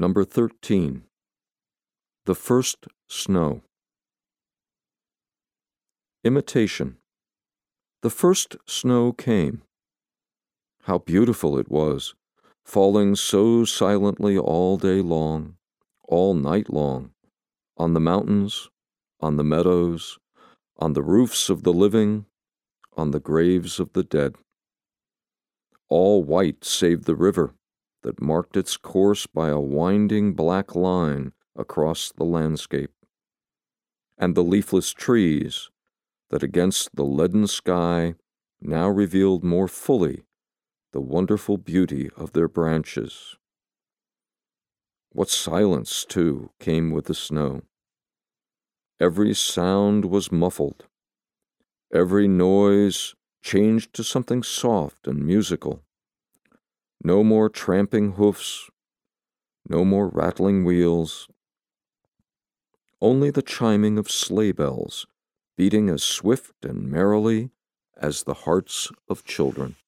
Number 13. The First Snow. Imitation. The first snow came. How beautiful it was, falling so silently all day long, all night long, on the mountains, on the meadows, on the roofs of the living, on the graves of the dead. All white save the river that marked its course by a winding black line across the landscape, and the leafless trees that against the leaden sky now revealed more fully the wonderful beauty of their branches. What silence, too, came with the snow. Every sound was muffled. Every noise changed to something soft and musical. No more tramping hoofs, no more rattling wheels. Only the chiming of sleigh bells, beating as swift and merrily as the hearts of children.